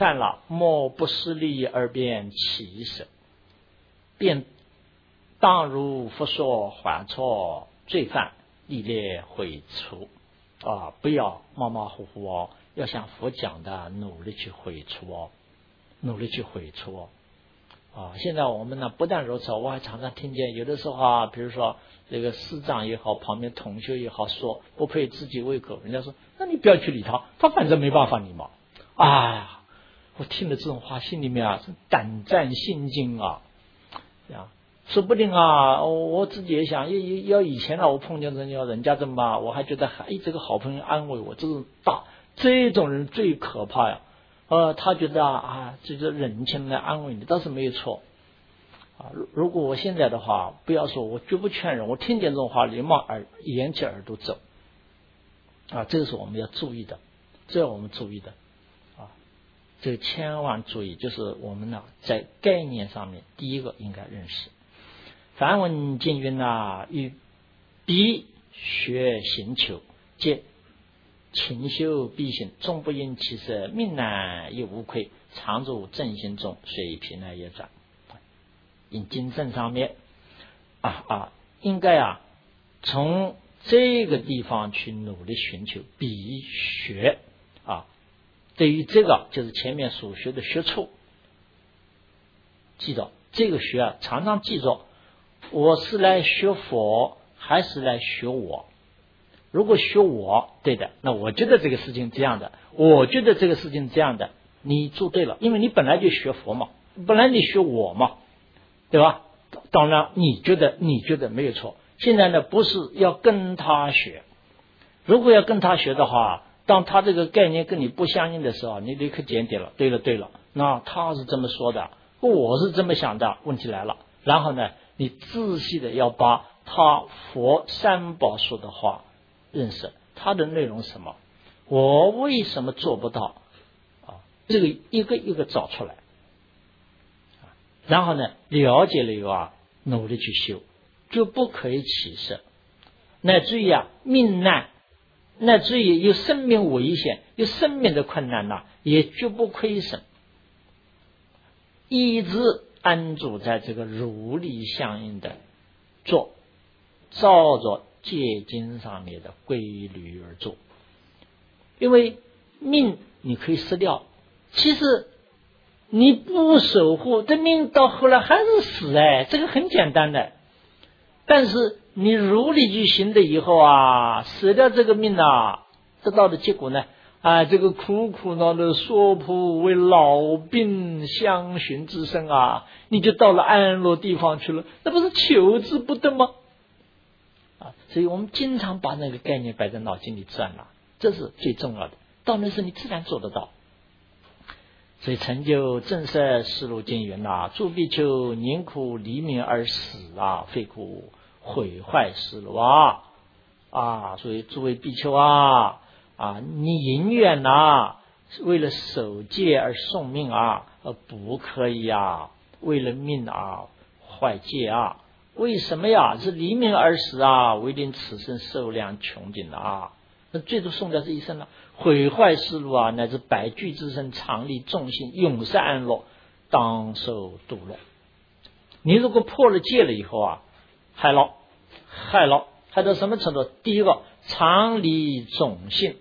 犯了莫不失利而便其身，便当如佛说还错，罪犯历烈悔除不要马马虎虎哦，要像佛讲的努力去悔除哦，努力去悔除哦。现在我们呢不但如此，我还常常听见有的时候比如说这个师长也好，旁边同学也好，说不配自己胃口，人家说那你不要去理他，他反正没办法你嘛。我听了这种话，心里面是胆战心惊说不定我自己也想，要以前我碰见人家这么我还觉得这个好朋友安慰我，这种人最可怕呀。他觉得这个人情来安慰你倒是没有错如果我现在的话，不要说我绝不劝人，我听见这种话连忙掩起耳朵走这个是我们要注意的，这要我们注意的这个千万注意，就是我们在概念上面第一个应该认识。梵文经云与彼学行求，皆勤修必行，终不因其色，命难亦无愧，常住正心中，随平来也转。因经正上面应该从这个地方去努力寻求彼学对于这个就是前面所学的学处，记着这个学常常记着，我是来学佛还是来学我？如果学我，对的，那我觉得这个事情这样的，我觉得这个事情这样的，你做对了，因为你本来就学佛嘛，本来你学我嘛，对吧？当然你觉得没有错。现在呢不是要跟他学，如果要跟他学的话，当他这个概念跟你不相应的时候，你立刻检点了，对了，那他是这么说的，我是这么想的，问题来了。然后呢，你仔细的要把他佛三宝说的话认识，他的内容是什么，我为什么做不到这个一个一个找出来然后呢，了解了以后努力去修，就不可以起色，乃至于命难，乃至于有生命危险，有生命的困难也绝不亏损，一直安住在这个如理相应的做，照着戒经上面的规律而做。因为命你可以失掉，其实你不守护，这命到后来还是死这个很简单的。但是你如理去行的以后舍掉这个命得到的结果呢这个苦苦恼的娑婆为老病相寻之身你就到了安乐地方去了，那不是求之不得吗？所以我们经常把那个概念摆在脑筋里转这是最重要的，到那时你自然做得到。所以成就正色思路经云诸比丘宁苦离命而死非苦毁坏思路所以诸位比丘你永远为了守戒而送命不可以为了命坏戒为什么是离命而死为令此生受量穷尽那最多送掉这一生毁坏思路乃至百具之身常立众性永世安乐，当受度乐。你如果破了戒了以后害到什么程度？第一个常离众性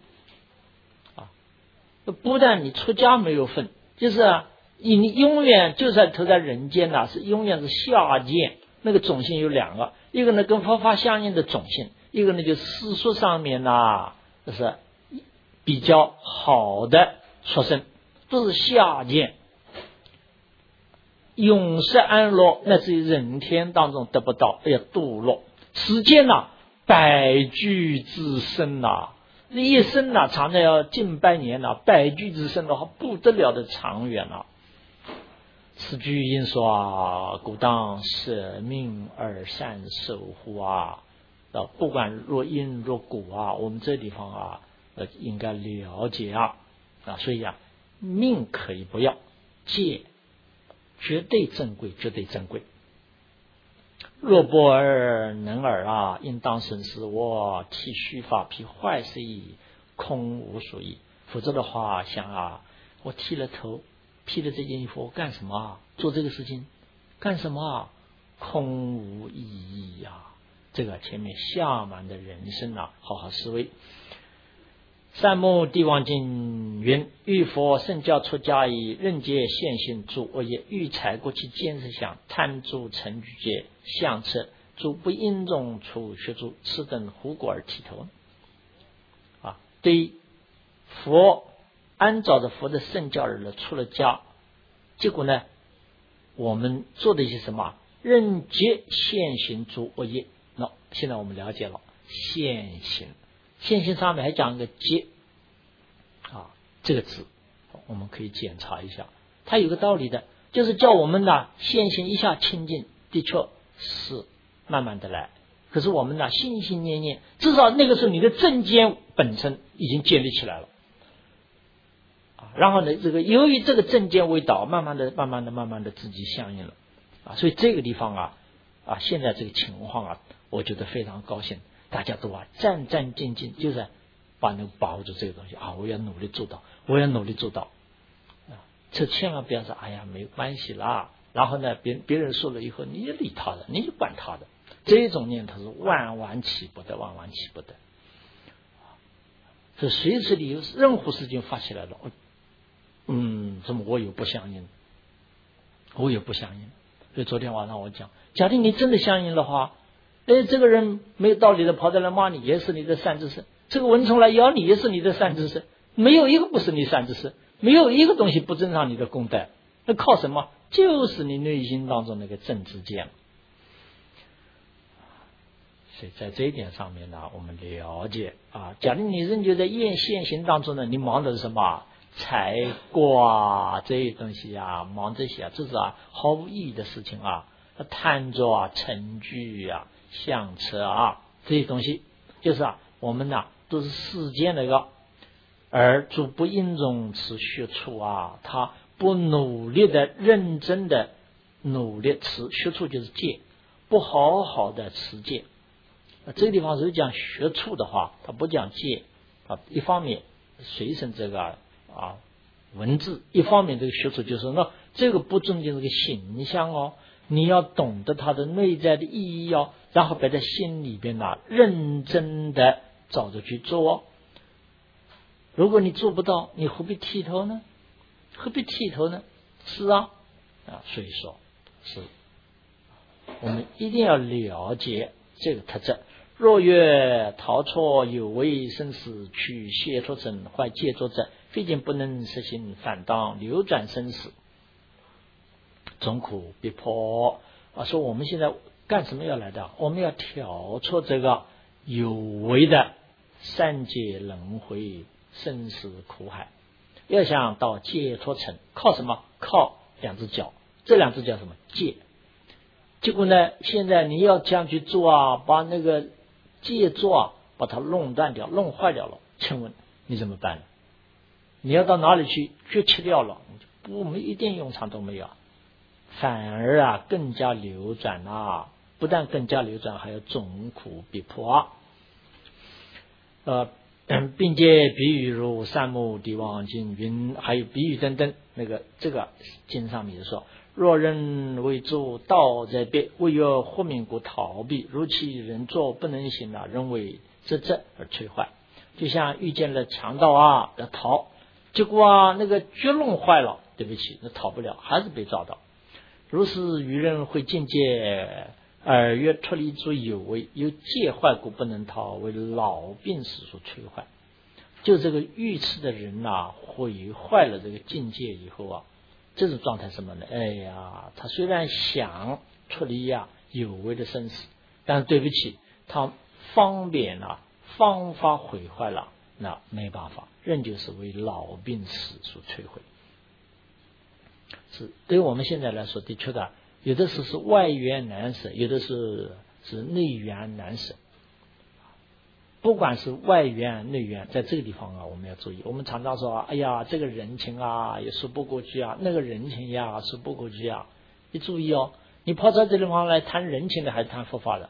不但你出家没有份，就是你永远就算投在人间是永远是下贱。那个种性有两个，一个呢跟佛法相应的种性，一个呢就世俗上面就是比较好的出生，都是下贱。永世安乐乃至于人天当中得不到，要堕落。时间百具之身一生长的要近百年百具之身的话不得了的长远此句因说故当舍命而善守护不管若因若果我们这地方应该了解所以命可以不要，戒绝对珍贵，绝对珍贵。若不尔能尔应当审视我剃须发披坏事意，空无所益。否则的话想我剃了头披了这件衣服干什么啊？做这个事情干什么啊？空无意义呀！这个前面下满的人生啊，好好思维。三木地王经云：欲佛圣教出家以任界现行诸恶业，欲财过其见识想，贪诸成具界相测，诸不应中处学诸，此等胡果而剃头。对于佛按照着佛的圣教而出了家，结果呢，我们做的一些什么？任界现行诸恶业。那现在我们了解了现行，现行上面还讲一个界这个字我们可以检查一下，它有个道理的，就是叫我们呢现行一下清净，的确是慢慢的来。可是我们呢心心念念，至少那个时候你的正见本身已经建立起来了然后呢，这个由于这个正见为导，慢慢的自己相应了所以这个地方现在这个情况我觉得非常高兴，大家都战战兢兢，就是把那个把握住这个东西我要努力做到，这千万不要说哎呀没关系啦，然后呢别人说了以后你就理他的，你就管他的，这种念头是万万起不得。这随时里有任何事情发起来了怎么我有不相应，所以昨天晚上我讲，假定你真的相应的话，这个人没有道理的跑来骂你，也是你的善知识，这个蚊虫来咬你也是你的善知识，没有一个不是你善知识，没有一个东西不增上你的功德，那靠什么？就是你内心当中那个正知见。所以在这一点上面呢，我们了解假定你仍旧在现行当中呢，你忙的是什么？财过这些东西忙这些这是毫无意义的事情贪着成具相测这些东西，就是我们都是世间那个，而诸不应中持学处他不努力的认真的努力持学处，就是戒，不好好的持戒。这个地方如果讲学处的话，他不讲戒一方面随身这个文字，一方面这个学处就是这个不尊敬这个形象你要懂得它的内在的意义然后摆在心里边认真的照着去做如果你做不到，你何必剃头呢？是所以说是我们一定要了解这个特质。若曰逃错有为生死去解脱者或戒作者，非仅不能实行，反当流转生死，总苦逼迫说我们现在干什么要来的？我们要挑错这个有为的三界轮回生死苦海，要想到解脱城，靠什么？靠两只脚，这两只叫什么？戒。结果呢，现在你要这样去做把那个戒做把它弄断掉，弄坏掉了，请问你怎么办呢？你要到哪里去绝弃掉了，我们一点用场都没有，反而更加流转不但更加流转，还要总苦逼迫并且比喻如三木地王经云，还有比喻等等，这个经上面说，若人为诸道在别，为有豁免故逃避，如其人作不能行人为执而摧坏。就像遇见了强盗要逃，结果那个绝弄坏了，对不起，那逃不了，还是被抓到。如是愚人会境界而越脱离诸有为，有戒坏故不能逃，为老病死所摧坏。就这个愚痴的人毁坏了这个境界以后这种状态什么呢？他虽然想脱离有为的生死，但是对不起，他方法毁坏了，那没办法，仍旧是为老病死所摧毁。是对于我们现在来说，的确的，有的是外缘难舍，有的是内缘难舍。不管是外缘内缘，在这个地方我们要注意。我们常常说哎呀，这个人情也说不过去那个人情说不过去你注意你跑到这地方来谈人情的还是谈佛法的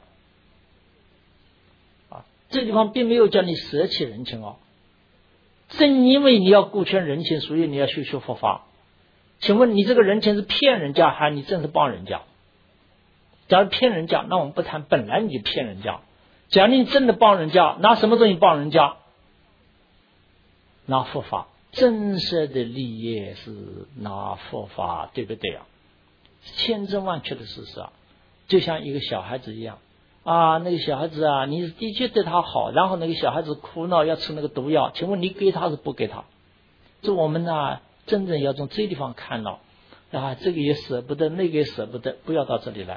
这个地方并没有叫你舍弃人情正因为你要顾全人情，所以你要修佛法。 请问你这个人情是骗人家还是你真是帮人家？假如骗人家，那我们不谈，本来你就骗人家。假如你真的帮人家，拿什么东西帮人家？拿佛法。真实的利益是拿佛法，对不对啊？千真万确的事实啊，就像一个小孩子一样啊，那个小孩子啊，你的确对他好，然后那个小孩子哭闹要吃那个毒药，请问你给他是不给他？这我们呢，真正要从这地方看到啊，这个也舍不得，那个也舍不得，不要到这里来，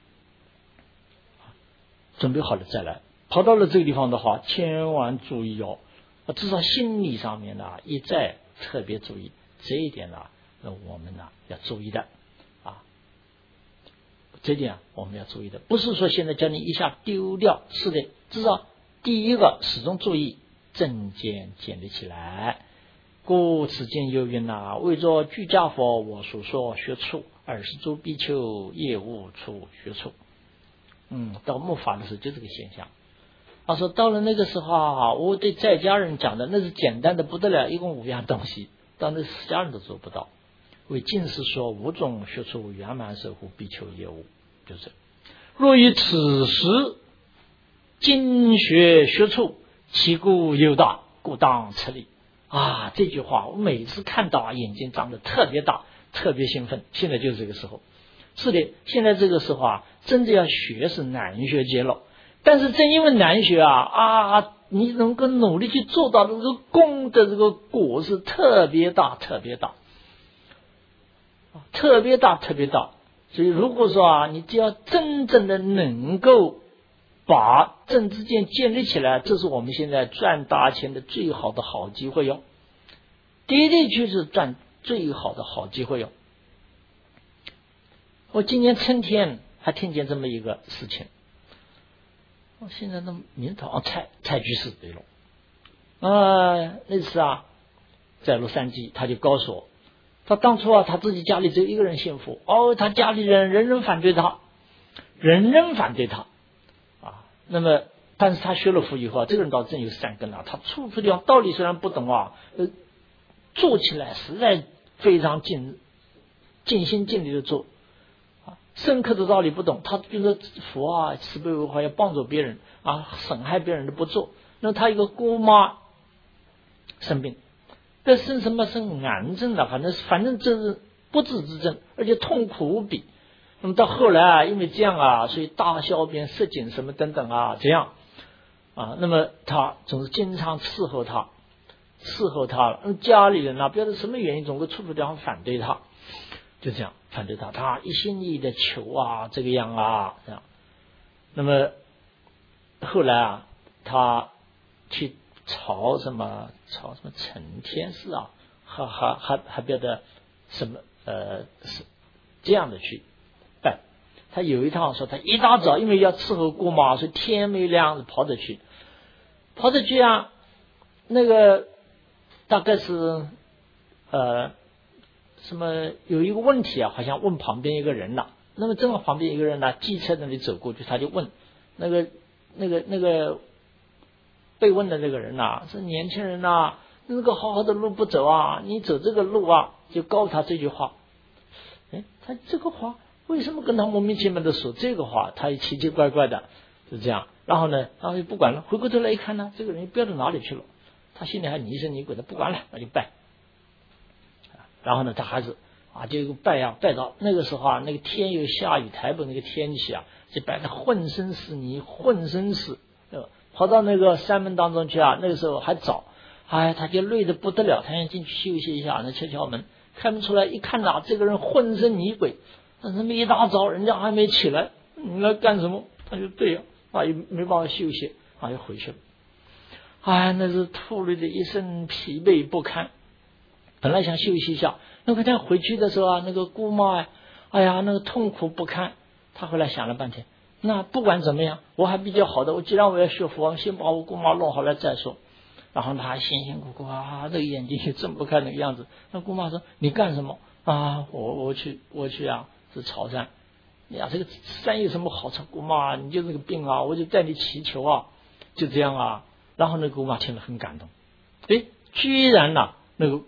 准备好了再来。跑到了这个地方的话，千万注意哦，至少心理上面呢，一再特别注意这一点呢，我们呢要注意的啊，这一点我们要注意的，不是说现在叫你一下丢掉，是的，至少第一个始终注意正见建立起来。故此经有云呐，为作居家佛，我所说学处，20诸比丘业务处学处。到末法的时候就这个现象。他说到了那个时候啊，我对在家人讲的那是简单的不得了，一共5样东西，到那出家人都做不到。为尽是说5种学处圆满守护比丘业务，就是若于此时经学处，其故又大，故当持力。啊，这句话我每次看到啊，眼睛长得特别大，特别兴奋。现在就是这个时候。是的，现在这个时候啊，真的要学是难学极了。但是正因为难学你能够努力去做到的这个功的这个果是特别大，特别大，特别大，特别大。所以如果说你只要真正的能够把正知见建立起来，这是我们现在赚大钱的最好的好机会哟，的确是赚最好的好机会哟。我今年春天还听见这么一个事情，我现在的名头蔡居士对了，那次在洛杉矶，他就告诉我，他当初他自己家里只有一个人信佛，他家里人人反对他，那么但是他学了佛以后，这个人倒真有善根他处处地方道理虽然不懂做起来实在非常尽心尽力的做。深刻的道理不懂，他觉得佛慈悲为怀，要帮助别人损害别人的不做。那他一个姑妈生病，生什么生癌症了，反正这是不治之症，而且痛苦无比。那么到后来因为这样所以大小便失禁什么等等这样那么他总是经常伺候他，家里人不知道什么原因，总会处处地方反对他，就这样反对他，他一心一意的求这个样这样。那么后来他去朝什么承天寺还别的什么是这样的去拜。他有一趟说他一大早因为要伺候姑妈，所以天没亮跑着去那个大概是什么有一个问题好像问旁边一个人了。那么正好旁边一个人机车那里走过去，他就问那个被问的那个人是年轻人那个好好的路不走你走这个路就告诉他这句话。他这个话为什么跟他莫名其妙的说这个话？他也奇奇怪怪的，就这样。然后就不管了，回过头来一看这个人飙到哪里去了？他心里还疑神疑鬼的，不管了，那就拜。然后他还是就拜到那个时候那个天又下雨，台北那个天气就摆得浑身是泥，跑到那个山门当中去那个时候还早，他就累得不得了，他想进去休息一下，敲门，开门出来一看这个人浑身泥鬼，那么一大早人家还没起来，你来干什么？他就对也没办法休息又回去了。那是吐累的一身疲惫不堪，本来想休息一下，那个他回去的时候那个姑妈那个痛苦不堪。他后来想了半天，那不管怎么样我还比较好的，我既然我要学佛，先把我姑妈弄好了再说。然后他还辛辛苦苦这个眼睛也睁不开那个样子。那姑妈说你干什么我去是朝山。这个山有什么好处？姑妈你就这个病我就带你祈求就这样然后那个姑妈听了很感动，居然那个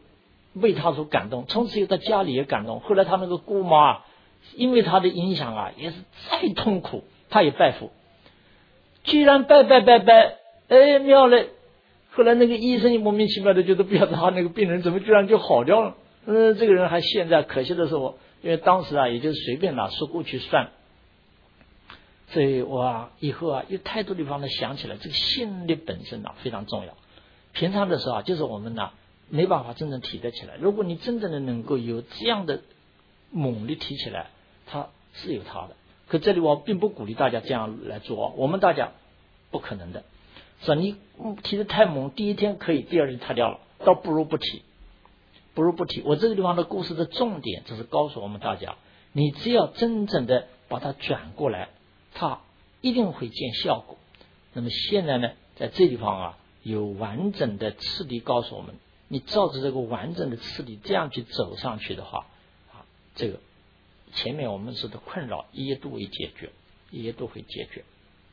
为他所感动，从此以后他家里也感动。后来他那个姑妈因为他的影响啊，也是再痛苦，他也拜佛，居然拜，妙了。后来那个医生莫名其妙的觉得不晓得他那个病人怎么居然就好掉了。这个人还现在可惜的是因为当时啊也就是随便说过去算。所以我以后有太多地方想起来，这个心力本身非常重要。平常的时候就是我们没办法真正提得起来。如果你真正的能够有这样的猛力提起来，它是有它的。可这里我并不鼓励大家这样来做，我们大家不可能的。是吧？你提得太猛，第一天可以，第二天塌掉了，倒不如不提。我这个地方的故事的重点就是告诉我们大家，你只要真正的把它转过来，它一定会见效果。那么现在呢，在这地方有完整的次第告诉我们，你照着这个完整的次第这样去走上去的话，这个前面我们说的困扰一一都会解决。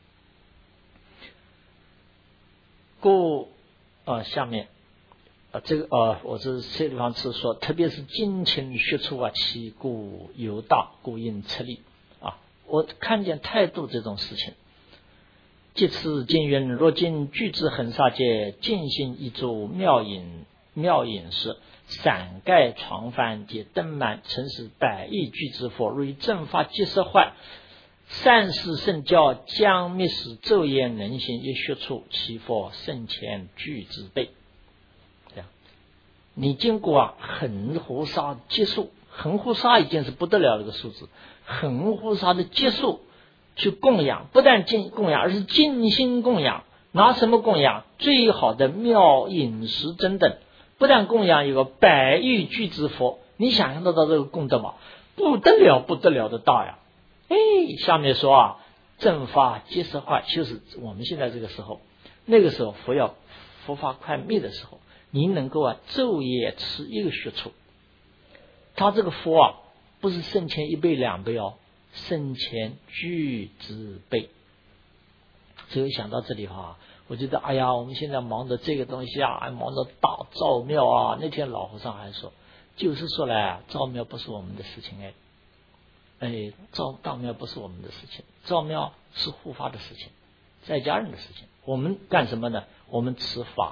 下面我这地方是说，特别是金钱学处其故犹大，故应出力我看见太多这种事情。即此经云：若今具之恒沙界，尽心一诸妙饮食，伞盖床幡皆灯满，曾是百亿具之佛，如以正法即实坏。善事圣教，将密使昼夜能行，一学处其佛圣前具之辈。这样，你经过恒河沙结束，恒河沙已经是不得了的一个数字，恒河沙的结束去供养，不但供养，而是尽心供养。拿什么供养？最好的妙饮食真等，不但供养一个百亿具之佛，你想象得到这个功德吗？不得了的大呀！下面说正法皆实坏，就是我们现在这个时候，那个时候佛法快灭的时候，你能够昼夜吃一个学处。他这个佛不是圣前1倍2倍圣前具之辈。所以想到这里我觉得我们现在忙着这个东西忙着大造庙那天老和尚还说，就是说来造庙不是我们的事情造大庙不是我们的事情，造庙是护法的事情，在家人的事情。我们干什么呢？我们持法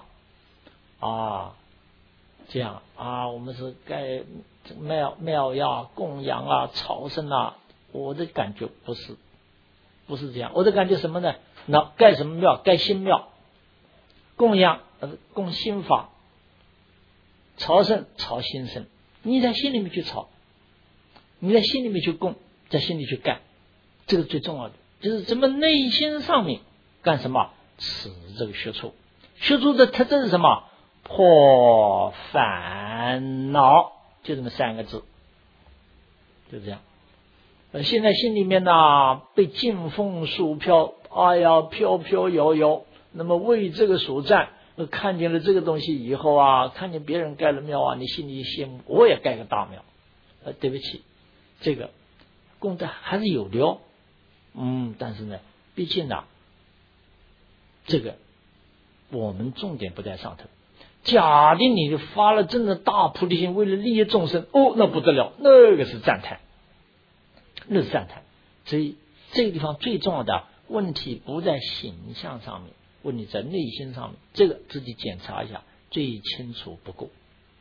这样我们是盖庙供养朝圣我的感觉不是这样。我的感觉什么呢？那盖什么庙？盖新庙，供养供新法，朝圣朝新生。你在心里面去朝，你在心里面去供，在心里去干，这个最重要的就是怎么内心上面干什么？持这个学处。学处的特征是什么？破烦恼，就这么3个字，就这样。现在心里面被劲风所飘，飘飘摇摇，那么为这个所占，看见了这个东西以后看见别人盖了庙你心里羡慕，我也盖个大庙。对不起，这个功德还是有的但是呢，毕竟这个我们重点不在上头。假定你发了真的大菩提心，为了利益众生，那不得了，那个是赞叹，所以这个地方最重要的问题不在形象上面，问题在内心上面，这个自己检查一下，最清楚不够。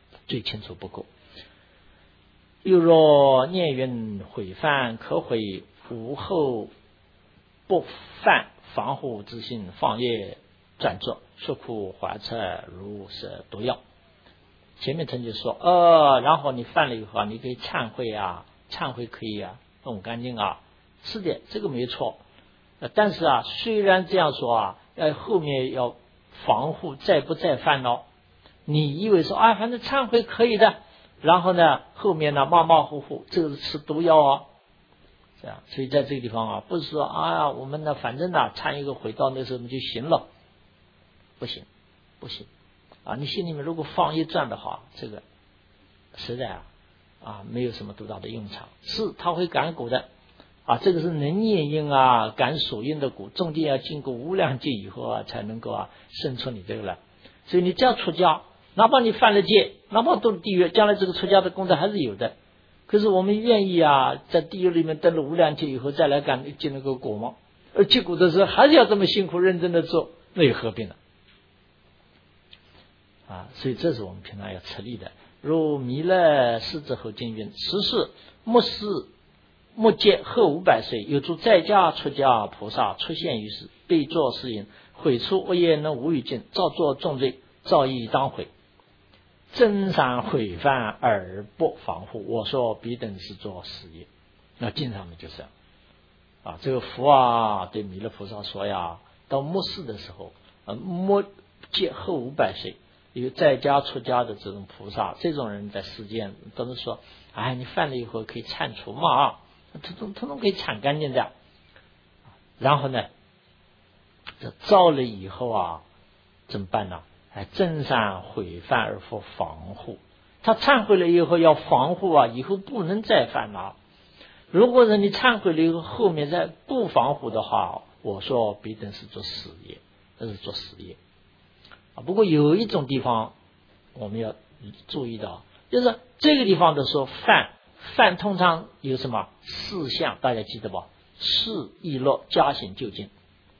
又若念云毁犯，可毁无后不犯，防护之心，放业转作，说苦怀彻，如是毒药。前面曾经说然后你犯了以后你可以忏悔忏悔可以弄干净是的，这个没错。但是虽然这样说后面要防护再不再犯你以为说反正忏悔可以的，然后呢后面马虎虎，这个是吃毒药这样。所以在这个地方不是说我们反正忏一个悔到那时候就行了，不行你心里面如果放一转的话，这个实在没有什么多大的用场。是它会感果的这个是能念因感所应的果，中间要经过无量劫以后才能够生出你这个来。所以你只要出家， 哪怕你犯了戒，哪怕堕地狱，将来这个出家的功德还是有的。可是我们愿意啊，在地狱里面等了无量劫以后再来进那个果吗？而结果的时候还是要这么辛苦认真的做，那又何必呢？所以这是我们平常要吃力的。如弥勒世之后经云：十世末劫后500岁，有诸在家出家菩萨出现于世，被作是言：毁除恶业能无余尽，造作重罪，造业当毁。真善毁犯而不防护，我说彼等是做实业。那经上面就是这个佛对弥勒菩萨说呀，到末世的时候，末劫后500岁，有在家出家的这种菩萨，这种人在世间都是说，你犯了以后可以铲除嘛，通通可以铲干净的。然后呢，这造了以后怎么办呢？真善毁犯而不防护，他忏悔了以后要防护以后不能再犯了。如果是你忏悔了以后后面再不防护的话，我说彼等是做实业，这是做实业。不过有一种地方我们要注意到，就是这个地方的时候犯通常有什么4项，大家记得吧？事、意、乐、加行、就近。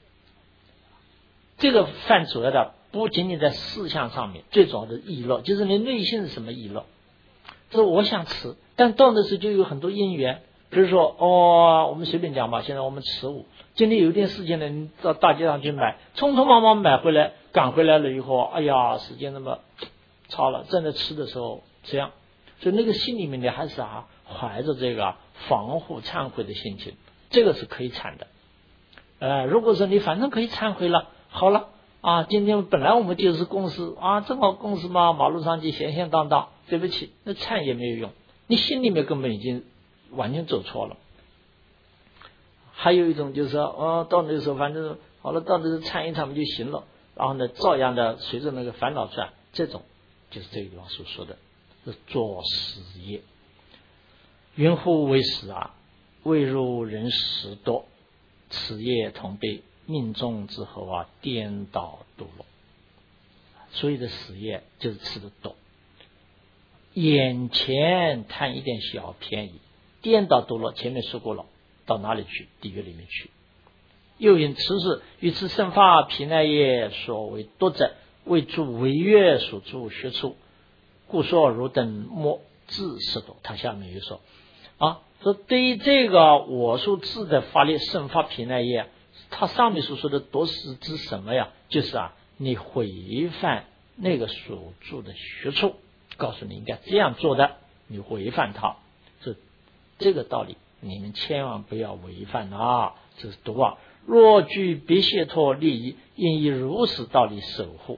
这个犯主要的不仅仅在4项上面，最主要的意乐，就是你内心是什么意乐。就是我想吃，但到那时就有很多因缘。比如说我们随便讲吧，现在我们吃午，今天有一件事情呢，你到大街上去买，匆匆忙忙买回来，赶回来了以后，时间那么超了，正在吃的时候这样，所以那个心里面呢还是怀着这个防护忏悔的心情，这个是可以忏的。如果说你反正可以忏悔了，好了今天本来我们就是公司正好公司嘛，马路上就闲闲荡荡，对不起，那忏也没有用，你心里面根本已经完全走错了。还有一种就是说到那时候反正好了，到那时候忏一忏就行了，然后呢照样的随着那个烦恼转，这种就是这个地方所说的是做实业。云乎为实未入人实多，此业同被命中之后颠倒堕落。所以的实业就是吃的多，眼前贪一点小便宜，颠倒堕落。前面说过了，到哪里去？地狱里面去。又因此事与此生发毗奈耶所为多者，为诸违约所著学处，故说汝等莫自是多。他下面又说说对于这个我所知的法力生发毗奈耶，他上面所说的多是指什么呀？就是你违反那个所住的学处，告诉你应该这样做的，你违反它，这个道理你们千万不要违反这是读若具别解脱利益，应以如实道理守护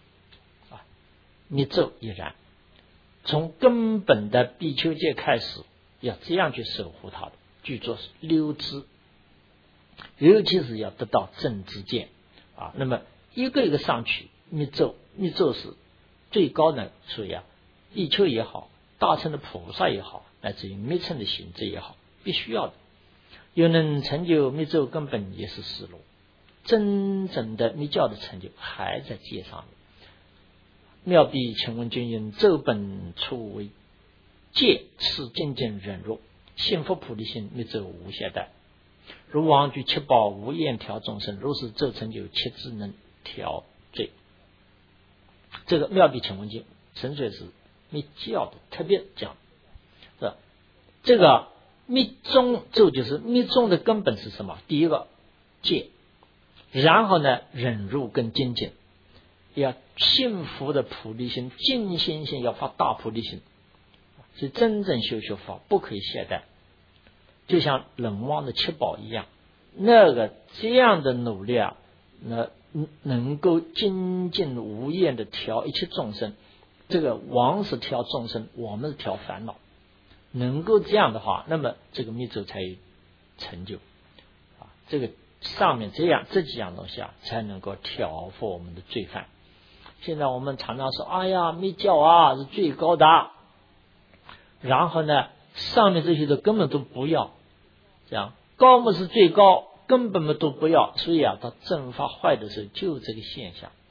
密咒亦然。从根本的比丘戒开始，要这样去守护它的，据作是溜之，尤其是要得到正知见那么一个一个上去，密咒是最高的，所以比丘也好，大乘的菩萨也好，乃至于密乘的行者也好，必须要的。又能成就密咒根本也是实路，真正的密教的成就还在戒上面。妙比请问君因咒本初为戒，是渐渐忍辱，幸福菩提心，密咒无懈怠。如王具七宝无厌调众生，如是咒成就七智能调罪。这个妙比请问经纯粹是密教的特别讲这个密宗咒，就是密宗的根本是什么？第一个戒，然后呢忍辱跟精进，要幸福的菩提心，尽心性要发大菩提心，是真正修法，不可以懈怠。就像冷王的七宝一样，这样的努力能够精进无厌的调一切众生。这个王是调众生，我们是调烦恼，能够这样的话，那么这个密咒才有成就这个上面这几样东西才能够调伏我们的罪犯。现在我们常常说密教是最高的，然后呢上面这些都根本都不要，这样高嘛是最高，根本都不要，所以到正法坏的时候就这个现象。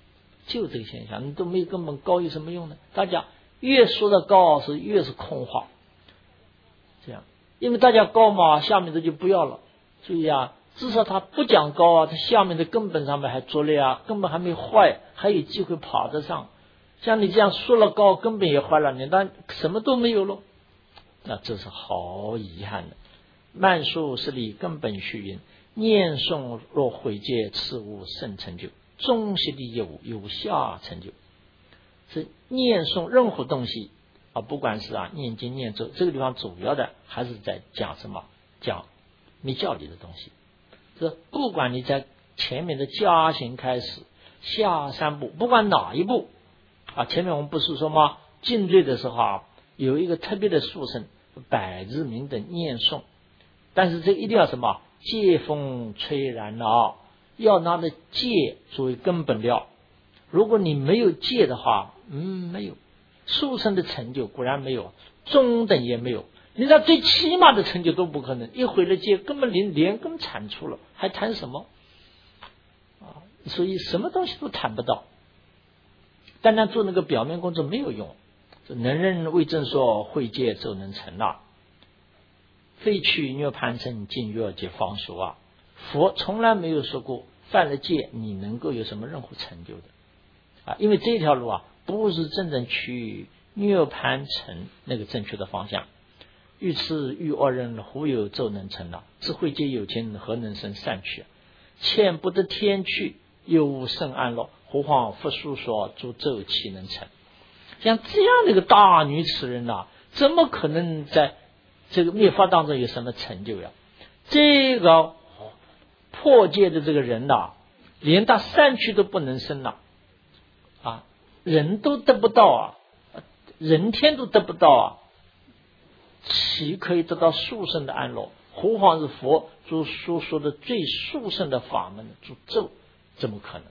就这个现象，你都没有根本高有什么用呢？大家越说的高是越是空话，这样，因为大家高嘛，下面的就不要了。所以啊，至少他不讲高啊，他下面的根本上面还着力啊，根本还没坏，还有机会爬得上。像你这样说了高，根本也坏了，你那什么都没有了，那这是好遗憾的。慢述是理根本虚云，念诵若毁戒，此无甚成就。中悉地业务有下成就。是念诵任何东西啊，不管是念经念咒，这个地方主要的还是在讲什么？讲没教理的东西。这不管你在前面的加行开始，下三步，不管哪一步啊，前面我们不是说吗？进罪的时候啊，有一个特别的殊胜，百日明等念诵，但是这一定要什么？戒风吹然了，要拿着戒作为根本料。如果你没有戒的话，没有殊胜的成就，固然没有，中等也没有，你那最起码的成就都不可能。一毁了戒，根本连根铲除了，还谈什么啊？所以什么东西都谈不到。单单做那个表面工作没有用。能人为正说，会戒就能成了。非去涅盘乘，尽月戒方熟啊！佛从来没有说过犯了戒你能够有什么任何成就的啊！因为这条路不是真正去涅盘乘那个正确的方向。欲痴欲恶人，胡有咒能成了？智慧戒有情，何能生善趣？欠不得天趣，又无甚安乐，何况佛述说诸咒岂能成？像这样的一个大女此人怎么可能在这个灭法当中有什么成就呀？这个破戒的这个人连他善趣都不能生了人都得不到人天都得不到岂可以得到殊胜的安乐？何况是佛所说的最殊胜的法门诸咒，怎么可能？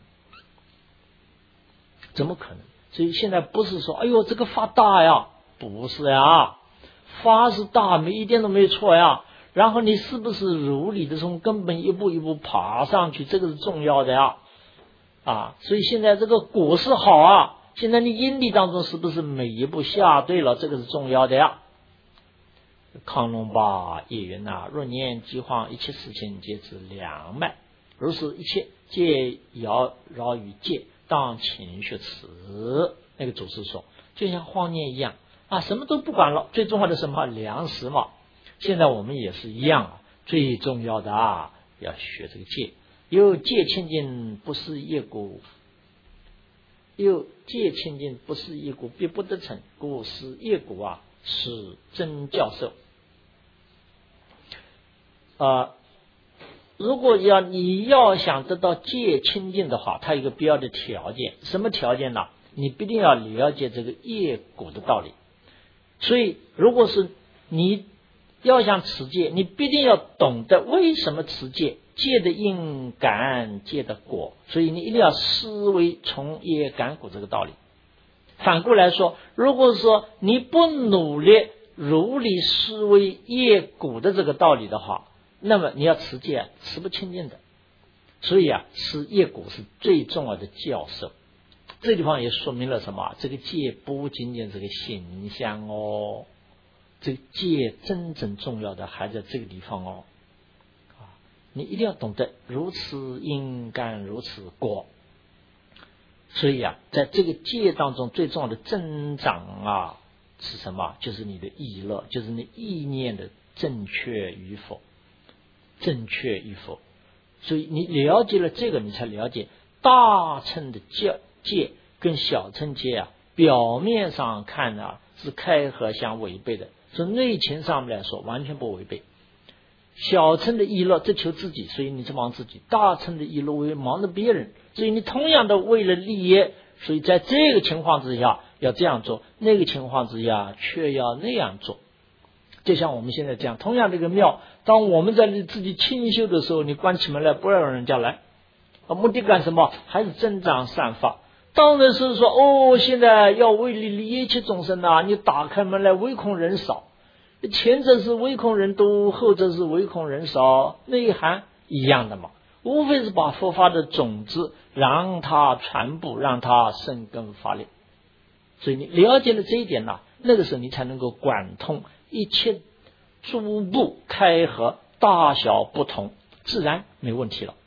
怎么可能？所以现在不是说哎呦这个法大呀，不是呀，法是大，一点都没错呀。然后你是不是如理的从根本一步一步爬上去，这个是重要的呀所以现在这个果是好现在你因力当中是不是每一步下对了，这个是重要的呀。康龙巴也云若念饥荒，一切事情皆知良脉，如是一切皆扰于戒，当勤学此。那个祖师说就像荒年一样什么都不管了，最重要的什么？粮食嘛。现在我们也是一样最重要的要学这个戒。又戒清净不是业故，又戒清净不是业故，必不得成。故是业故是真教授如果你要想得到戒清净的话，它有一个必要的条件。什么条件呢？你必定要了解这个业果的道理。所以如果是你要想持戒，你必定要懂得为什么持戒，戒的因感，戒的果。所以你一定要思维从业感果这个道理。反过来说，如果说你不努力如理思维业果的这个道理的话，那么你要持戒持不清净的。所以是业果是最重要的教授。这地方也说明了什么？这个戒不仅仅是个形象这个戒真正重要的还在这个地方你一定要懂得如此因感如此果。所以在这个戒当中最重要的增长是什么？就是你的意乐，就是你意念的正确与否。正确与否。所以你了解了这个，你才了解大乘的戒跟小乘戒表面上看是开合相违背的，从内情上面来说完全不违背。小乘的意乐只求自己，所以你只忙自己；大乘的意乐为忙着别人，所以你同样的为了利益，所以在这个情况之下要这样做，那个情况之下却要那样做。就像我们现在这样，同样这个庙，当我们在自己清修的时候，你关起门来不让人家来，目的干什么？还是增长善法。当然是说现在要为利益一切众生你打开门来唯恐人少。前者是唯恐人多，后者是唯恐人少，内涵一样的嘛。 无非是把佛法的种子让它传播，让它生根发力。所以你了解了这一点呢，那个时候你才能够贯通一切诸部开合，大小不同，自然没问题了。